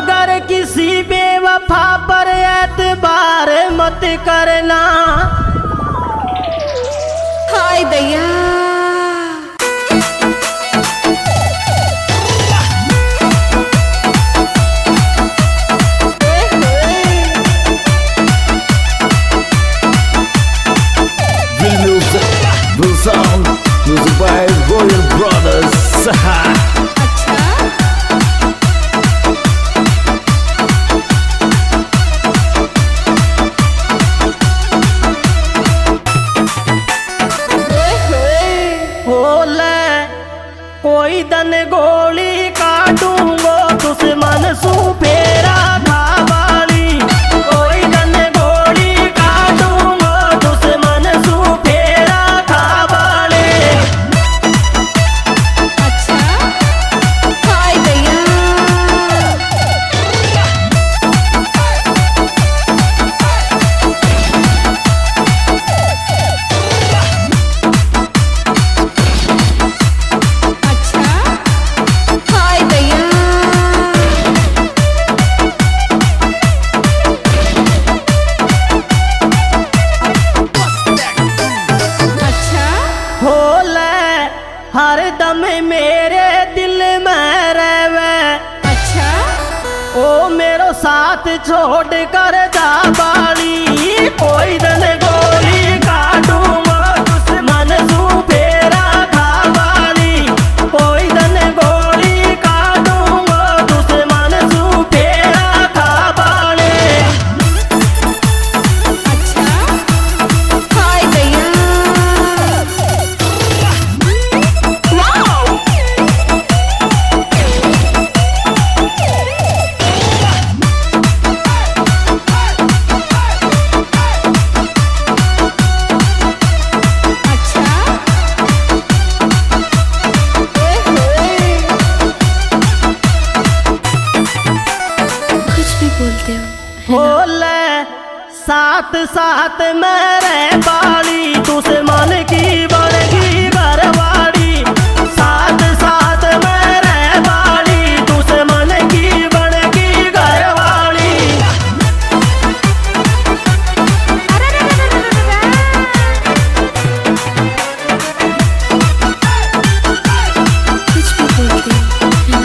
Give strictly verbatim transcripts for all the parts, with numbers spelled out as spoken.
मगर किसी बेवफा पर एतबार मत करना। हाय दैया Will sound music by Royal Brothers. कोई दन गोली काटूंगो दुश्मन सू फेरा धावाली। कोई दन गोली काटूंगो दुश्मन सू फेरा धावाली। अच्छा हाय दैया हर दम मेरे दिल में रहवे। अच्छा ओ मेरो साथ छोड़ कर जा बाली। कोई दन गोली काटूंगा दुश्मन सू फेरा धावाली। कोई दन गोली काटूंगा दुश्मन सू फेरा धावाली। अच्छा हाय दैया बोले साथ साथ मेरे बाली दुश्मन की बड़गी घरवाड़ी। साथ साथ मेरे बाली दुश्मन की बड़गी घरवाड़ी। कुछ भी बोलते हैं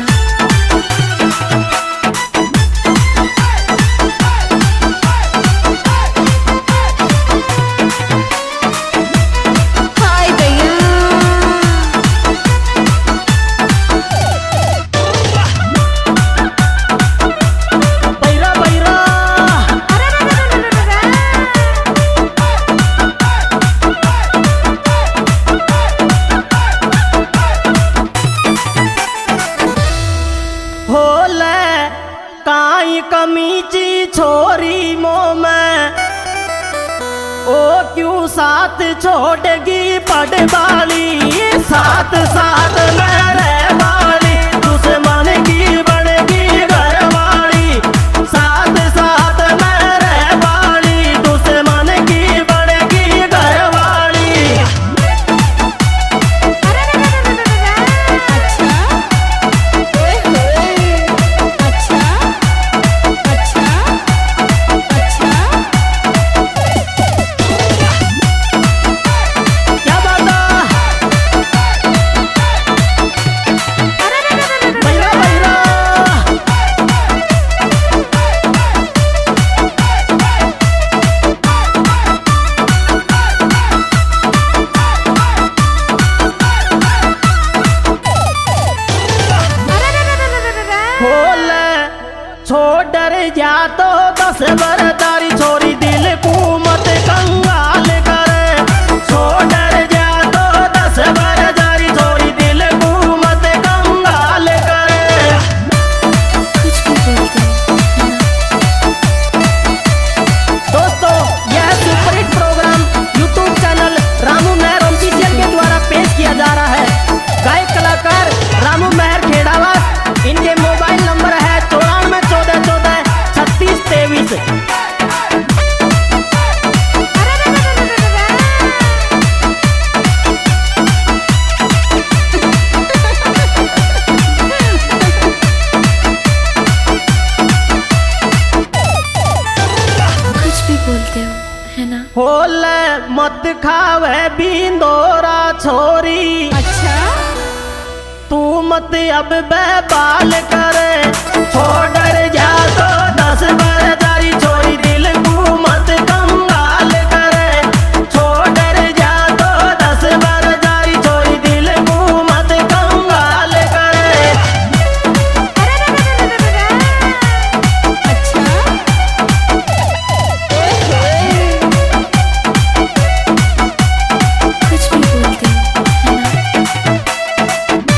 काई कमीची छोरी मोह में ओ क्यों साथ छोड़ेगी पड़वाली। साथ साथ मेरे बाली दुश्मन की बड़गी घरवाली। साथ साथ मेरे बाली दुश्मन की बड़गी घरवाली। Baila, baila. होले मत खावे बिंदोरा छोरी। अच्छा तू मत अब बेबाल करे, छोड़ जा तो दस बार जारी छोरी दिल को मत कंगाल करे, छोड़ जा तो दस बार जारी छोरी दिल को मत कंगाल करे। अच्छा कुछ भी बोलते हो है ना।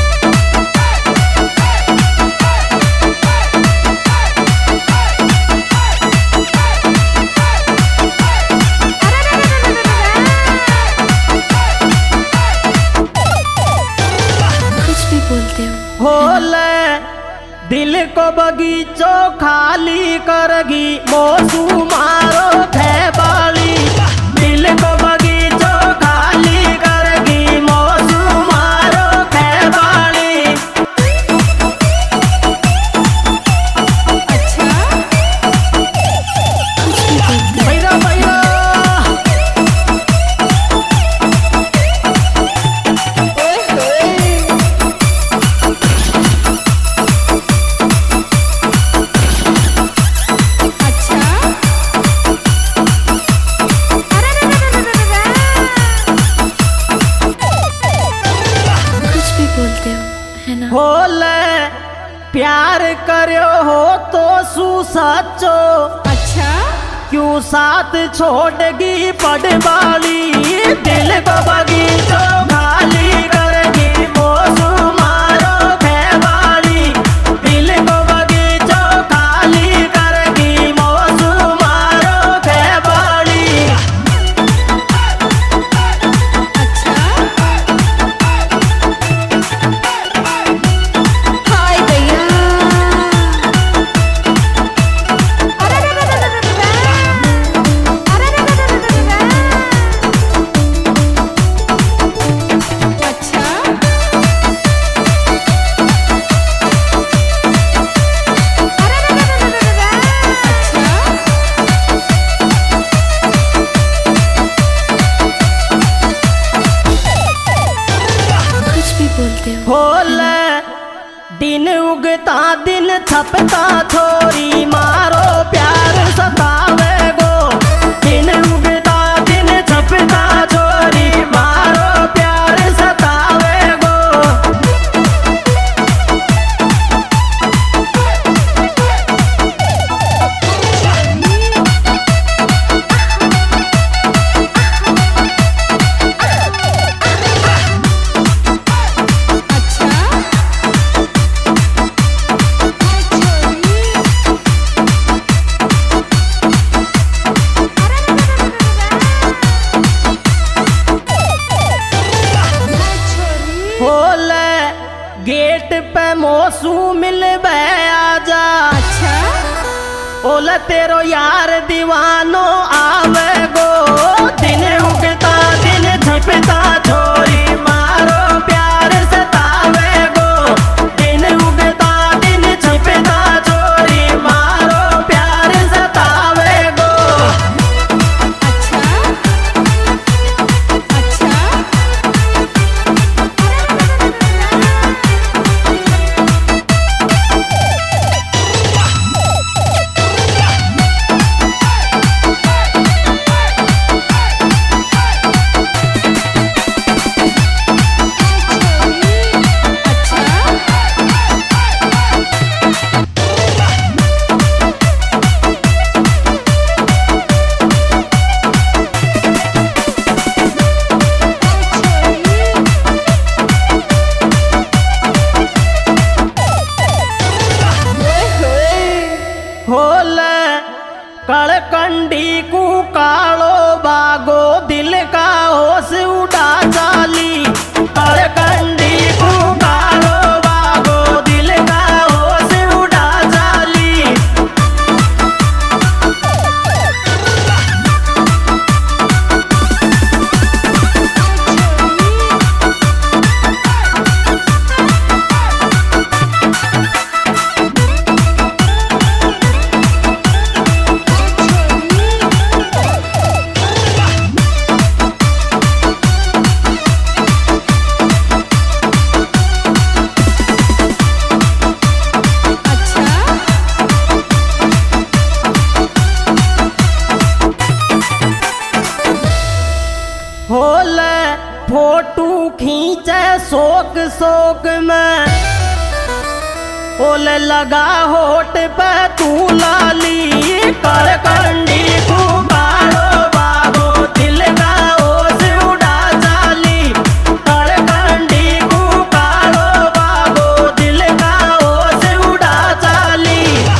कुछ भी बोलते हो होले दिल को बगीचो खाली करगी मौसू मारो खेबाली, दिल को बगीचो खाली करगी मौसू मारो खेबाली। अच्छा कुछ भी बोलते हो। भैया भैया अच्छा कुछ भी बोलते हो है ना। होले प्यार करो हो तो सू सचो, अच्छा क्यों साथ छोड़गी पड़वाली, दिल को बगीचो खाली करगी मौसू मारो खेबाली, दिल को बगीचो खाली करगी मौसू मारो खेबाली। अच्छा हाय भैया अच्छा अच्छा कुछ भी बोलते हो। होले दिन उगता दिन छपता छोरी मारो प्यार सतावे गो, दिन उगता दिन छपता छोरी मारो प्यार सतावे गो। अच्छा होले गेट पे मौसू मिलबे आजा, अच्छा ओले तेरो यार दीवानो आवे गो, दिन उगता दिन छपता छोरी मारो प्यार सतावे गो, दिन उगता दिन छपता छोरी मारो प्यार सतावे गो। अच्छा अच्छा होले फोटू खींचे शोक शोक में, ओले लगा होठ पे तू लाली कर कंडी को बाड़ो बाबो दिल का ओस उड़ा चाली कर कंडी को बाड़ो बाबो दिल का ओस उड़ा चाली।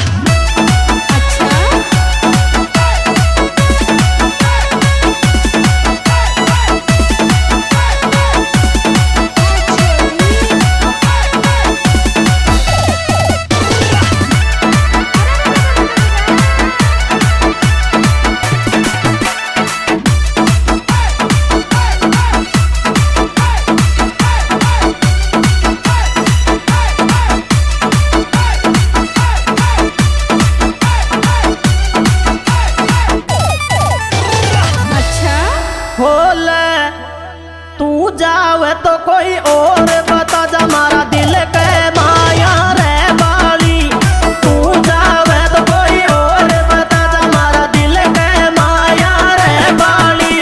होले तू जावे तो कोई और बता जा मारा दिल के माया रे बाली, तू जावे तो कोई और बता जा मारा दिल के माया रे बाली।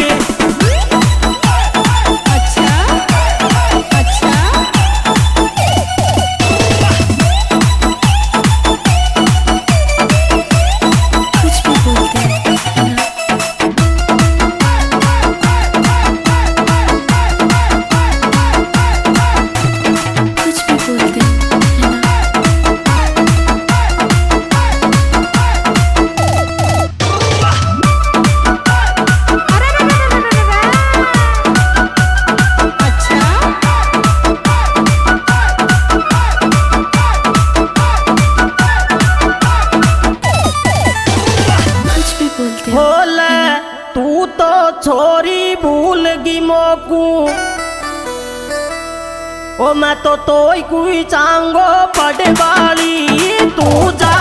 अच्छा अच्छा कुछ भी बोलते हैं ना। कुछ भी बोलते हैं ना। अच्छा कुछ भी बोलते हैं। होले तू तो छोरी भूल गी मोकू, ओ मैं तो तोई कोई चांगो पड़ वाली, तू जा